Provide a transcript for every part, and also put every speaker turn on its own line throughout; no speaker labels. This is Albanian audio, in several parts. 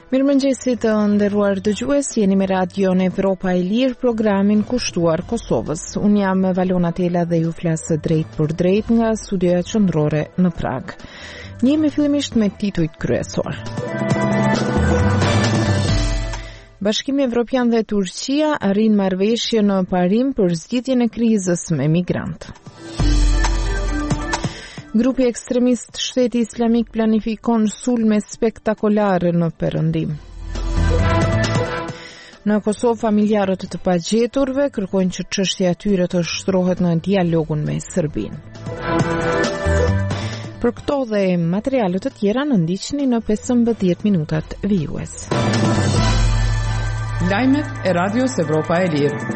Mirëmëngjesit të nderuar dëgjues, jeni me Radio në Evropa e Lirë, programin kushtuar Kosovës. Unë jam Valona Tela dhe ju flasë drejt për drejt nga studioja qendrore në Prag. Njemi fillimisht me titujt kryesor. Bashkimi Evropian dhe Turqia arrin marrëveshje në parim për zgjidhjen e krizës me migrantë. Grupi ekstremist Shteti Islamik planifikon sulme spektakolare në Perëndim. Në Kosovë, familjarët të pagjeturve kërkojnë që çështja e tyre të shtrohet në dialogun me Serbinë. Për këto dhe materiale të tjera në ndiqni në 15 minutat vijues.
Lajmet e Radios Evropa e Lirë.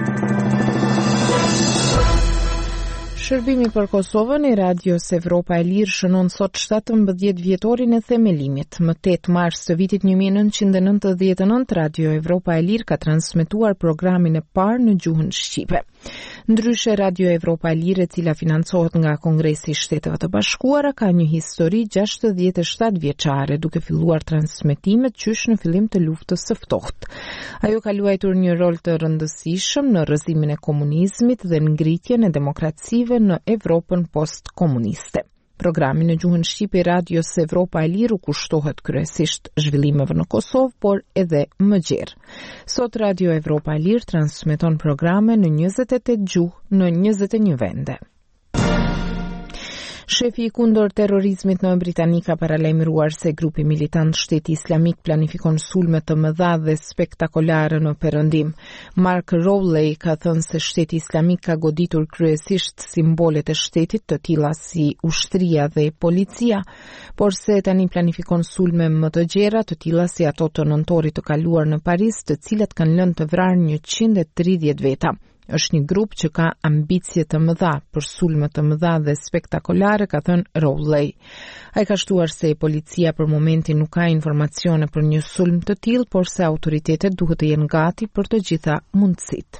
Shërbimi për Kosovën e Radios Evropa e Lirë shënon sot 17 vjetorin e themelimit. Më 8 mars të vitit 1999, Radio Evropa e Lirë ka transmetuar programin e parë në gjuhën shqipe. Ndryshe, Radio Evropa e Lirë, e cila financohet nga Kongresi i Shteteve të Bashkuara, ka një histori 67 vjeçare, duke filluar transmetimet qysh në fillim të luftës së ftohtë. Ajo ka luajtur një rol të rëndësishëm në rrëzimin e komunizmit dhe ngritjen e demokracive në Evropën post-komuniste. Programi në gjuhën shqipe i Radios Evropa e Lirë kushtohet kryesisht zhvillimeve në Kosovë, por edhe më gjerë. Sot Radio Evropa e Lirë transmeton programe në 28 gjuhë në 21 vende. Shefi i kundër terrorizmit në Britani ka paralajmëruar se grupi militant Shteti Islamik planifikon sulme të mëdha dhe spektakolare në Perëndim. Mark Rowley ka thënë se Shteti Islamik ka goditur kryesisht simbolet e shtetit të tilla si ushtria dhe policia, por se tani planifikon sulme më të gjera të tilla si ato të nëntorit të kaluar në Paris, të cilat kanë lënë të vrarë 130 veta. Është një grup që ka ambicie të mëdha për sulme të mëdha dhe spektakolare, ka thënë Rowley. Ai ka shtuar se policia për momentin nuk ka informacione për një sulm të tillë, por se autoritetet duhet të jenë gati për të gjitha mundësitë.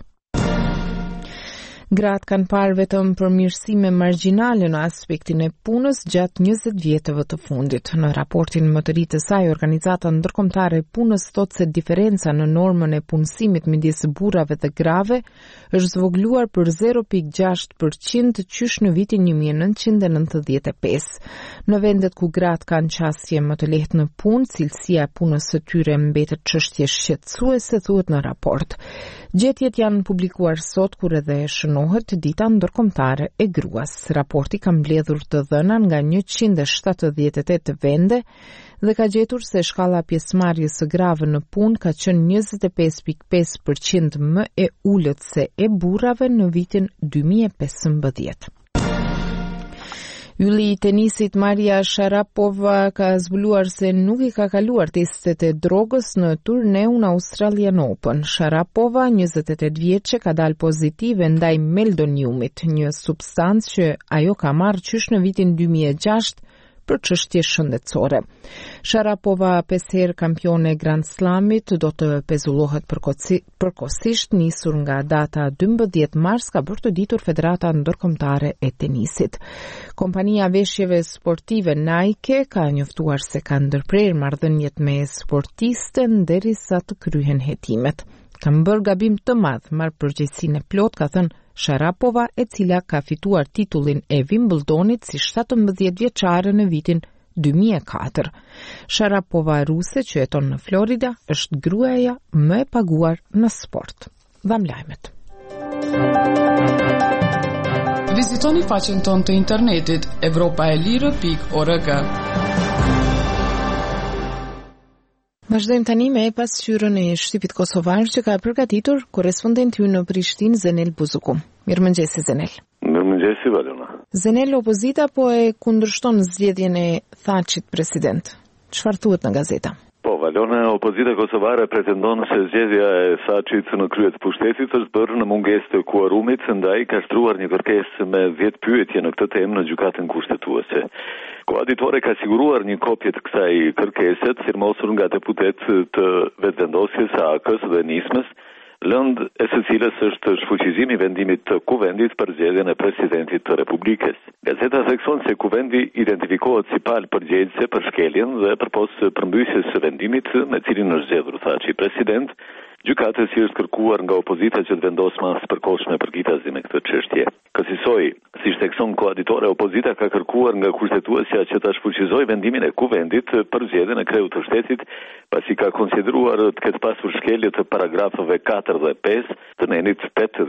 Gratë kanë parë vetëm përmirësime margjinale në aspektin e punës gjatë 20 vjetëve të fundit. Në raportin më të ri të saj, Organizata Ndërkombëtare e Punës thotë se diferenca në normën e punësimit midis burrave dhe grave është zvogluar për 0.6% qysh në vitin 1995. Në vendet ku gratë kanë qasje më të lehtë në punë, cilësia e punës së tyre mbetet çështje shqetësuese, thuhet në raport. Gjetjet janë publikuar sot kur edhe shënohet Dita Ndërkombëtare e Gruas. Raporti ka mbledhur të dhëna nga 178 vende dhe ka gjetur se shkalla pjesëmarrjes së grave në punë ka qenë 25.5% më e ulët se e burrave në vitin 2015. Ylli i tenisit Maria Sharapova ka zbuluar se nuk i ka kaluar testet e drogës në turneun Australian Open. Sharapova, 28 vjeçe, ka dalë pozitive ndaj meldoniumit, një substancë që ajo ka marrë qysh në vitin 2006 për çështje shëndetësore. Sharapova, 5 herë kampione Grand Slamit, do të pezullohet përkohësisht nisur nga data 12 mars, ka bërë të ditur Federata Ndërkombëtare e Tenisit. Kompania veshjeve sportive Nike ka njoftuar se ka ndërprerë marrëdhëniet me sportistën derisa të kryhen hetimet. Kam bërë gabim të madh, marr përgjegjësinë e plot, ka thënë Sharapova, e cila ka fituar titullin e Wimbledonit si 17 vjeçare në vitin 2004. Sharapova, ruse që jeton në Florida, është gruaja më e paguar në sport. Dham lajmet.
Vizitoni faqen tonë të internetit evropaelire.org.
Vazhdojmë tani me pasqyrën e shtypit kosovar që ka përgatitur korrespondenti ynë në Prishtinë, Zenel Buzuku. Mirëmëngjesi, Zenel.
Mirëmëngjesi, Valona.
Zenel, opozita po e kundërshton zgjedhjen e Thaçit president. Çfarë thuhet në gazeta?
Po, Valona, opozita kosovare pretendon se zgjedhja e Thaçit në krye të pushtetit është bërë në mungesë të kuorumit, ndaj ka shtruar një kërkesë me 10 pyetje në këtë temë në gjykatën kushtetuese. Koaditore ka siguruar një kopje të kësaj kërkese, firmosur nga deputet të vetëvendosjes së AK-s dhe Nismës, lëndë e së cilës është shfuqizimi i vendimit të Kuvendit për zgjedhjen e presidentit të Republikës. Gazeta thekson se Kuvendi identifikohet si palë përgjegjëse për shkeljen dhe përpos përmbysjes së vendimit me cilin është zgjedhur thaçi president. Gjykatës i është kërkuar nga opozita që të vendosë masë përkohshme përkitazi me këtë çështje. Kësaj, siç thekson koaditore, opozita ka kërkuar nga kushtetuesja që ta shfuqizojë vendimin e Kuvendit për zgjedhjen e kreut të shtetit, pasi ka konsideruar të ketë pasur shkelje të paragrafeve 4 dhe 5 të nenit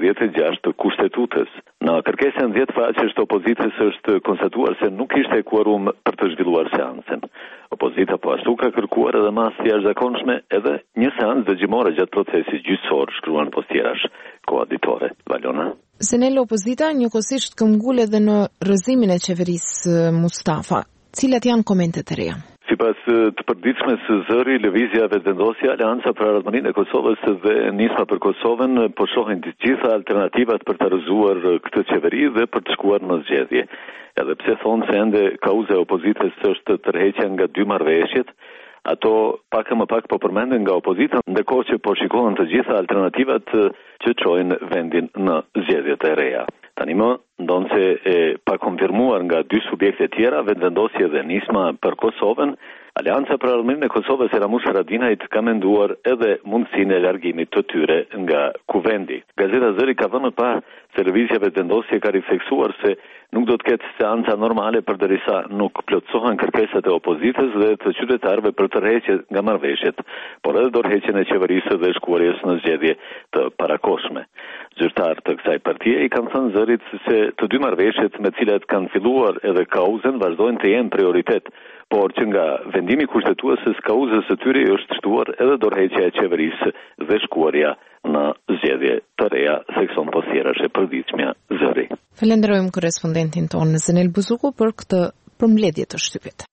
86 të Kushtetutës. Në kërkesën 10 faqesh të opozitës është konstatuar se nuk ishte kuorum për të zhvilluar seancën. Opozita po ashtu ka kërkuar edhe masë të jashtëzakonshme edhe një seancë dëgjimore gjatë procesit gjyqësor, shkruan postjerash koaditore. Valona.
Senel opozita njëkohësisht këmbgul edhe në rrëzimin e qeverisë Mustafa. Cilat janë komentet e reja?
Sipas të përditshmes zëri, lëvizja Vetëvendosja, Aleanca për Ardhmërinë e Kosovës dhe Nisma për Kosovën po shohin të gjitha alternativat për të rrëzuar këtë qeveri dhe për të shkuar në zgjedhje. Edhe pse thonë se ende kauza e opozitës është tërheqja nga 2 marrëveshjet, ato pak e më pak po përmenden nga opozita, ndërkohë që po shikohen të gjitha alternativat që çojnë vendin në zgjedhjet e reja. Tani më ndonë se e pa konfirmuar nga 2 subjekte tjera, Vetëvendosje dhe Nisma për Kosovën, Aleanca për Ardhmërinë e Kosovës e Ramush Haradinajt ka menduar edhe mundësinë e largimit të tyre nga Kuvendi. Gazeta Zëri ka thënë pa se lëvizja Vetëvendosje ka rifleksuar se nuk do të ketë seanca normale përderisa nuk plotësohen kërkesat e opozitës dhe të qytetarëve për tërheqje nga marrëveshjet, por edhe dorëheqjen e qeverisë dhe shkuarjes në zgjedhje të parakohshme. Zyrtar të kësaj partie i kanë thënë Zërit se të 2 marrëveshjet me cilat kanë filluar edhe kauzën vazhdojnë të jenë prioritet, por që nga vendimi kushtetues kauzës së tyre është shtuar edhe dorëheqja e qeverisë dhe shkuarja në zgjedhje të reja, thekson postjerash e përditshmja Zëri.
Falenderojmë korrespondentin tonë Zenel Buzuku për këtë përmbledhje të shtypit.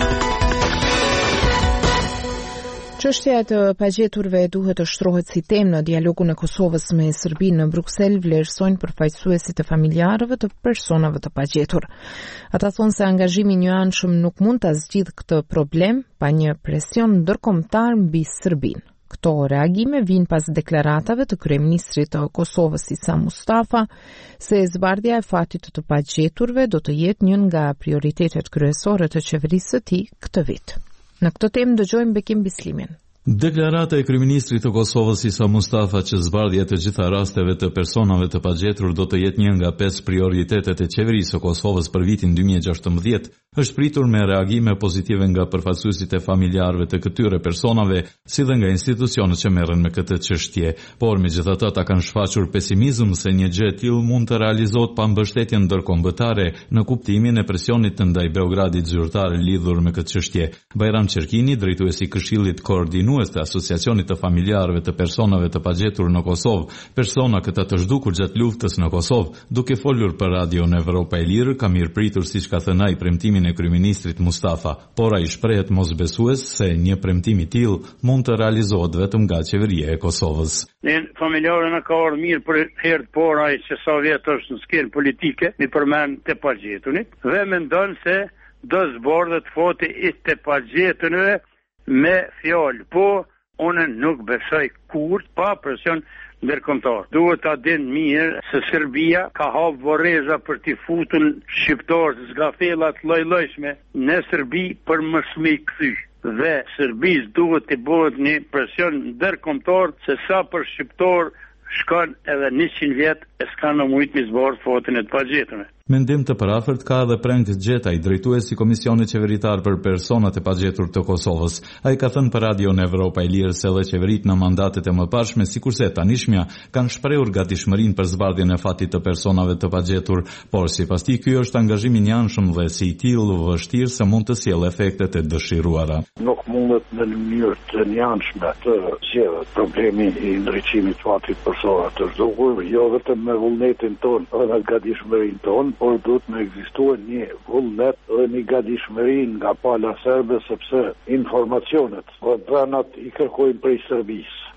Çështja e të pagjeturve duhet të shtrohet si temë në dialogun e Kosovës me Serbinë në Bruksel, vlerësojnë përfaqësuesit e familjarëve të personave të pagjetur. Ata thonë se angazhimi i njëanshëm nuk mund ta zgjidhë këtë problem pa një presion ndërkombëtar mbi Serbinë. Këto reagime vijnë pas deklaratave të kryeministrit të Kosovës Isa Mustafa se zbardhja e fatit të pagjeturve do të jetë një nga prioritetet kryesore të qeverisë së tij këtë vit. Në këtë temë dëgjojmë Bekim Bislimin.
Deklarata e kryeministrit të Kosovës Isa Mustafa që zbardhja të gjitha rasteve të personave të pagjetur do të jetë një nga 5 prioritetet e qeverisë së Kosovës për vitin 2016 është pritur me reagime pozitive nga përfaqësuesit e familjarëve të këtyre personave, si dhe nga institucionet që merren me këtë çështje, por megjithatë ata kanë shfaqur pesimizëm se një gjë e tillë mund të realizohet pa mbështetje ndërkombëtare në kuptimin e presionit të ndaj Beogradit zyrtar lidhur me këtë çështje. Bajram Qerkini, drejtuesi i Këshillit Koordinues të Asociacionit të Familjarëve të Personave të Pagjetur në Kosovë, persona këta të zhdukur gjatë luftës në Kosovë, duke folur për Radio në Evropa e Lirë, ka mirëpritur siç ka thënë ai premtimin e kryeministrit Mustafa, por ai shprehet mosbesues se një premtim i tillë mund të realizohet vetëm nga qeveria e Kosovës.
Ne familjarën ka ardhur mirë për herë të parë ai që sa vjet është në skenë politike, mi përmend të pagjetunit dhe mendon se do zbardhet foti i të pagjetunëve me fjalë. Po, unë nuk besoj kurrë pa presion ndërkombëtar. Duhet ta dinë mirë se Serbia ka hapur vorreza për t'i futur shqiptarë zgafella të lloj-llojshme në Serbi për mos më kthy. Dhe Serbis duhet të bëhet një presion ndërkombëtar se sa për shqiptar shkon edhe 100 vjet e s'ka në mujt mi zbardh fotin e të pagjeturve.
Mendim të parafërt ka edhe Prengt Gjetaj, drejtuesi i Komisionit Qeveritar për Personat e Pagjetur të Kosovës. Ai ka thënë për Radio në Evropa e Lirë se edhe qeveritë në mandatet e mëparshme, sikurse e tanishmja, kanë shprehur gatishmërinë për zbardhjen e fatit të personave të pagjetur, por sipas tij ky është angazhim i njëanshëm dhe si i tillë vështirë se mund të sjellë efektet e dëshiruara.
Nuk mundet në mënyrë të njëanshme të zgjidhet problemi i ndriçimit të fatit personave të zhdukur, jo vetëm me vullnetin tonë, edhe me gatishmërinë tonë, por duhet me ekzistuar një vullnet dhe një gatishmëri nga pala serbe, sepse informacionet dhe pranat i kërkojnë prej Serbisë.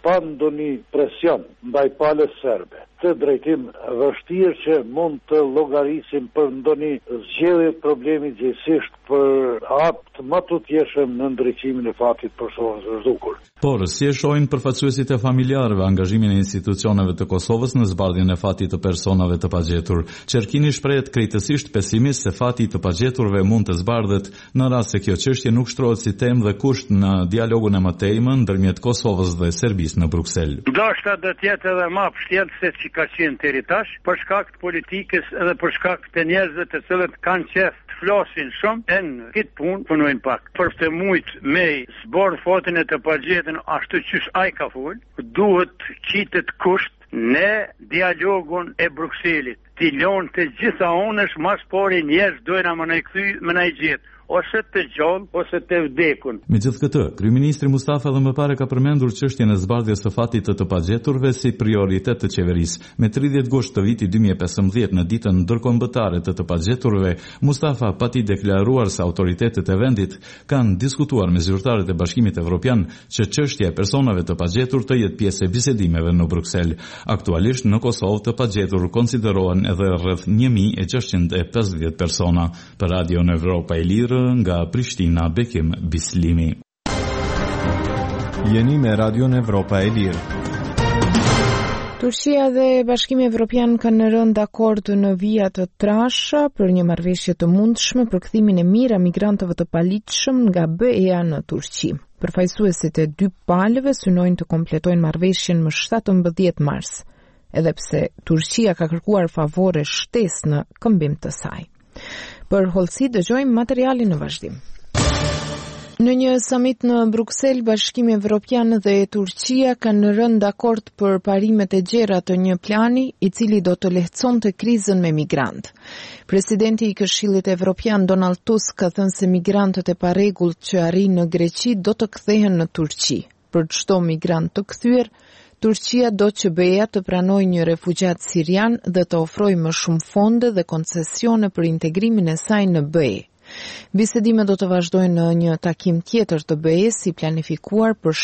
pa ndonjë presion ndaj palës serbe. Të drejtim vështirë që mund të llogarisim për ndonjë zgjedhje problemi gjithësisht për atë më të tjeshëm në ndriçimin e fatit personave të zhdukur.
Por si e shohin përfaqësuesit e familjarëve angazhimin e institucioneve të Kosovës në zbardhjen e fatit të personave të pagjetur? Qerkini shprehet krejtësisht pesimist se fati të pagjeturve mund të zbardhet në rast se kjo çështje nuk shtrohet si temë dhe kusht në dialogun e mëtejmë ndërmjet Kosovës dhe Serbisë në Bruksel.
Ndoshta do të jetë edhe më vështirë se që ka qenë deri tash, për shkak të politikës edhe për shkak të njerëzve të cilët kanë qef të flasin shumë, në këtë punë punojnë pak. Për të mujt me zbardh fatin e të pagjetën ashtu qysh ai ka fol, duhet qitet kusht në dialogun e Brukselit. Ti lon të gjitha onësh mas pari njerëz dojna më në kthy më në gjetë. Ose të gjallë, ose të vdekun.
Megjithatë, kryeministri Mustafa edhe më parë ka përmendur çështjen e zbardhjes së fatit të pagjeturve si prioritet të qeverisë. Me 30 gusht të vitit 2015 në ditën ndërkombëtare të pagjeturve, Mustafa pati deklaruar se autoritetet e vendit kanë diskutuar me zyrtarët e Bashkimit Evropian që çështja e personave të pagjetur të jetë pjesë e bisedimeve në Bruksel. Aktualisht në Kosovë të pagjetur konsiderohen edhe rreth 1650 persona. Për Radio në Evropa e Lirë nga Prishtina, Bekim Bislimi.
Jeni me Radio në Evropa e Lirë.
Turqia dhe Bashkimi Evropian kanë rënë dakord në vija të trasha për një marrëveshje të mundshme për kthimin e mirë a migrantëve të paligjshëm nga BE-ja në Turqi. Përfaqësuesit e dy palëve synojnë të kompletojnë marrëveshjen më 17 mars, edhe pse Turqia ka kërkuar favore shtesë në këmbim të saj. Për hollësi dëgjojmë materialin në vazhdim. Në një summit në Bruksel, Bashkimi Evropian dhe Turqia kanë rënë dakord për parimet e gjera të një plani i cili do të lehtësonte krizën me migrant. Presidenti i Këshillit Evropian Donald Tusk ka thënë se migrantët e parregullt që arrin në Greqi do të kthehen në Turqi. Për çdo migrant të kthyer, Turqia do që BE-ja të pranojë një refugjat sirian dhe të ofrojë më shumë fonde dhe koncesione për integrimin e saj në BE. Bisedimet do të vazhdojnë në një takim tjetër të BE-s i planifikuar për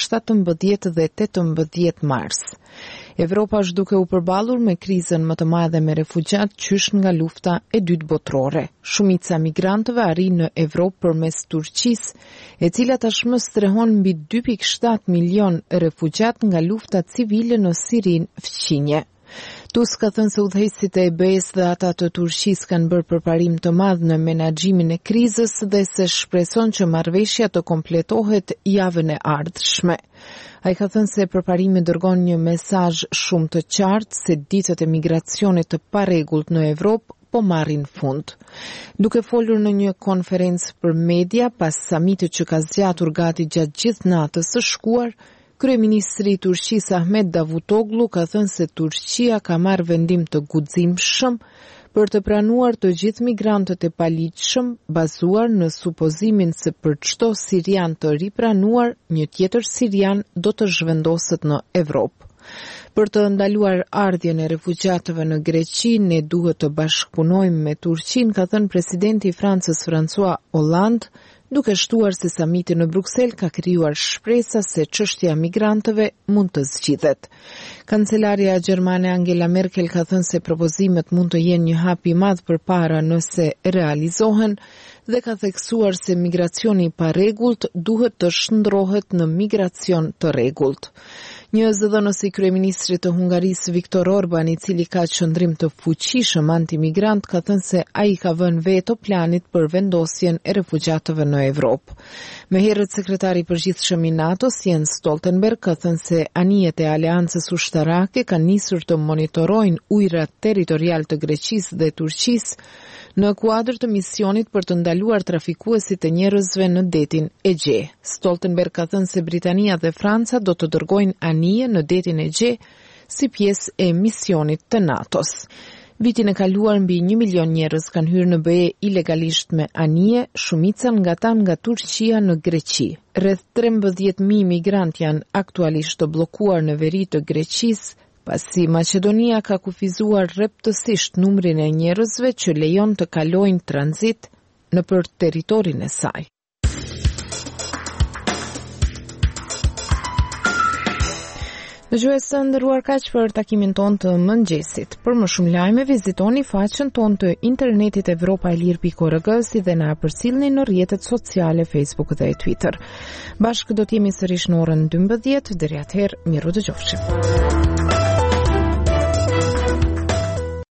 17 dhe 18 mars. Evropa është duke u përballur me krizën më të madhe me refugjat qysh nga lufta e dytë botërore. Shumica migrantëve arrin në Evropë përmes Turqisë, e cila tashmë strehon mbi 2.7 milion refugjat nga lufta civile në Sirinë fqinje. Tusk ka thënë se udhëheqësit e BE-s dhe ata të Turqisë kanë bërë përparim të madh në menaxhimin e krizës dhe se shpreson që marrëveshja të kompletohet javën e ardhshme. Ai ka thënë se përparimi dërgon një mesazh shumë të qartë se ditët e migracionit të parregullt në Evropë po marrin fund. Duke folur në një konferencë për media pas samitit që ka zgjatur gati gjatë gjithë natës së shkuar, Kryeministri i Turqisë Ahmet Davutoglu ka thënë se Turqia ka marrë vendim të guximshëm për të pranuar të gjithë migrantët e paligjshëm, bazuar në supozimin se për çdo sirian të ripranuar, një tjetër sirian do të zhvendoset në Evropë. Për të ndaluar ardhjen e refugjatëve në Greqi, ne duhet të bashkëpunojmë me Turqinë, ka thënë presidenti i Francës François Hollande, duke shtuar se samiti në Bruksel ka krijuar shpresa se çështja e migrantëve mund të zgjidhet. Kancelaria gjermane Angela Merkel ka thënë se propozimet mund të jenë një hap i madh përpara nëse realizohen dhe ka theksuar se migracioni i parregullt duhet të shndrohet në migracion të rregullt. Një zëdhënës i kryeministrit të Hungarisë Viktor Orban, i cili ka qëndrim të fuqishëm antimigrant, ka thënë se ai ka vënë veto planit për vendosjen e refugjatëve në Evropë. Me herët sekretari i përgjithshëm i NATO-s Jens Stoltenberg ka thënë se anijet e aleancës ushtarake kanë nisur të monitorojnë ujërat territorial të Greqisë dhe Turqisë në kuadër të misionit për të ndaluar trafikuesit e njerëzve në detin Egje. Stoltenberg ka thënë se Britania dhe Franca do të dërgojnë anije në detin Egje si pjesë e misionit të NATO-s. Vitin e kaluar mbi 1 milion njerëz kanë hyrë në BE ilegalisht me anije, shumica nga ta nga Turqia në Greqi. Rreth 13.000 migrant janë aktualisht të bllokuar në veri të Greqisë, pasi Maqedonia ka kufizuar rreptësisht numrin e njerëzve që lejon të kalojnë tranzit nëpër territorin e saj. Dëgjues të nderuar, kaq për takimin ton të mëngjesit. Për më shumë lajme vizitoni faqen ton të internetit evropaelir.org, si dhe na përcillni në rrjetet sociale Facebook dhe Twitter. Bashkë do të jemi sërish në orën 12, deri atëherë miru dëgjofshim.